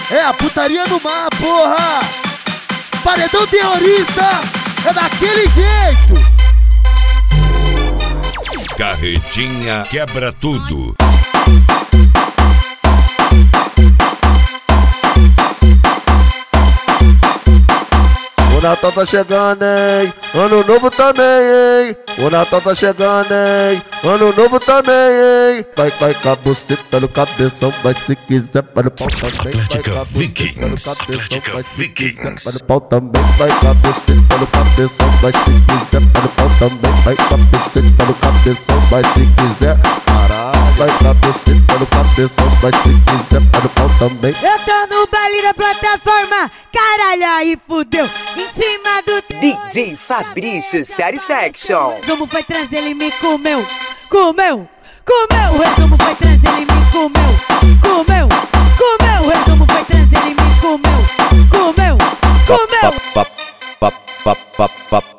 É a putaria do mar, porra! Paredão terrorista é daquele jeito! Carretinha quebra tudo. O Natal tá chegando, hein? Ano novo também, hein? O Natal tá chegando, hein? Ano novo também, hein? Vai com a buceta no cabeção, mas se quiser para o pau também. Atlética Vikings, Atlética Vikings. Para o pau também, vai com a buceta no cabeção, mas se quiser para o pau também. Vai com a buceta no cabeção, mas se quiser. Vai com a buceta no cabeção, mas se quiser para o pau também. Eu tô no baile da plataforma, caralho, aí fudeu. Em cima do DJ Fabrício Satisfaction. resumo foi trans, ele me comeu. O resumo foi trans, ele me comeu. O resumo foi trans, ele me comeu.